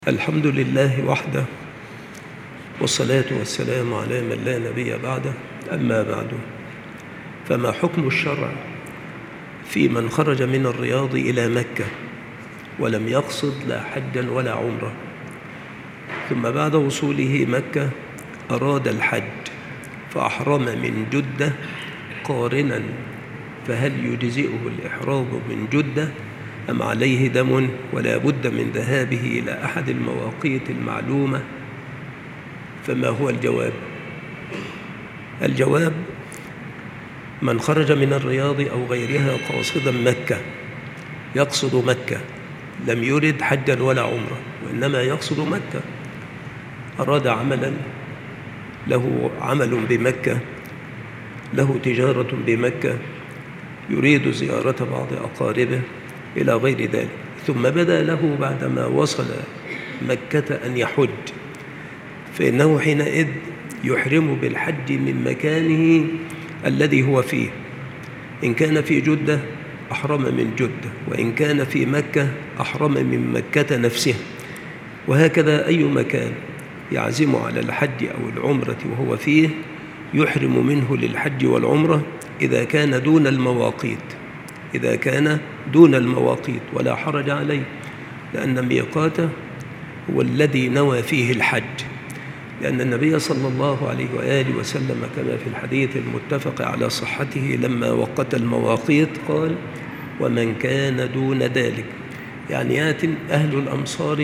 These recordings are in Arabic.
الحمد لله وحده، والصلاة والسلام على من لا نبي بعده. أما بعد، فما حكم الشرع في من خرج من الرياض إلى مكة ولم يقصد لا حجا ولا عمرة، ثم بعد وصوله مكة أراد الحج فأحرم من جدة قارنا، فهل يجزئه الإحرام من جدة أم عليه دم ولا بد من ذهابه إلى أحد المواقيت المعلومة؟ فما هو الجواب؟ الجواب: من خرج من الرياض أو غيرها قاصدا مكة، يقصد مكة، لم يرد حجا ولا عمرة وإنما يقصد مكة، أراد عملا، له عمل بمكة، له تجارة بمكة، يريد زيارة بعض أقاربه إلى غير ذلك، ثم بدا له بعدما وصل مكة أن يحج، فإنه حينئذ يحرم بالحج من مكانه الذي هو فيه. إن كان في جدة أحرم من جدة، وإن كان في مكة أحرم من مكة نفسها، وهكذا أي مكان يعزم على الحج أو العمرة وهو فيه يحرم منه للحج والعمرة إذا كان دون المواقيت، إذا كان دون المواقيت ولا حرج عليه، لأن ميقاته هو الذي نوى فيه الحج، لأن النبي صلى الله عليه وآله وسلم كما في الحديث المتفق على صحته لما وقت المواقيت قال: ومن كان دون ذلك، يعني يأتي أهل الأمصار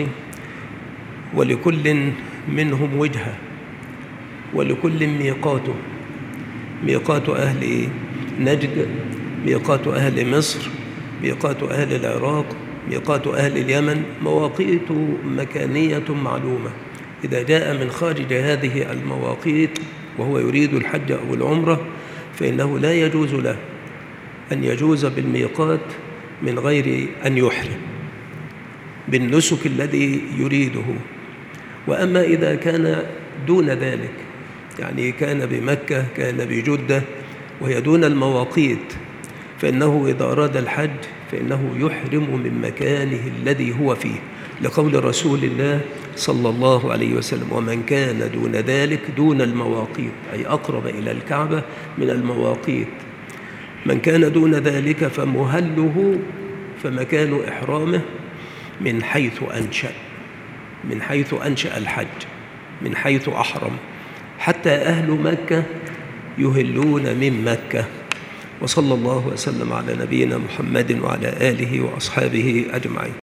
ولكل منهم وجهة ولكل ميقاته، ميقات أهل نجد، ميقات أهل مصر، ميقات أهل العراق، ميقات أهل اليمن، مواقيت مكانية معلومة. إذا جاء من خارج هذه المواقيت وهو يريد الحج أو العمرة فإنه لا يجوز له أن يجوز بالميقات من غير أن يحرم بالنسك الذي يريده. وأما إذا كان دون ذلك، يعني كان بمكة، كان بجدة وهي دون المواقيت، فإنه إذا أراد الحج فإنه يحرم من مكانه الذي هو فيه، لقول رسول الله صلى الله عليه وسلم: ومن كان دون ذلك، دون المواقيت، أي أقرب إلى الكعبة من المواقيت، من كان دون ذلك فمهله، فمكان إحرامه من حيث أنشأ، من حيث أنشأ الحج، من حيث أحرم، حتى أهل مكة يهلون من مكة. وصلى الله وسلم على نبينا محمد وعلى آله وأصحابه أجمعين.